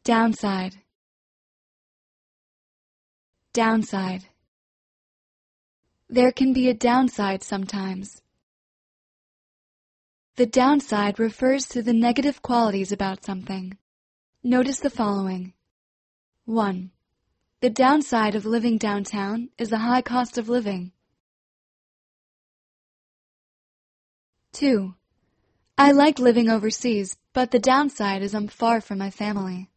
Downside. Downside. There can be a downside sometimes. The downside refers to the negative qualities about something. Notice the following. 1. The downside of living downtown is a high cost of living. 2. I like living overseas, but the downside is I'm far from my family.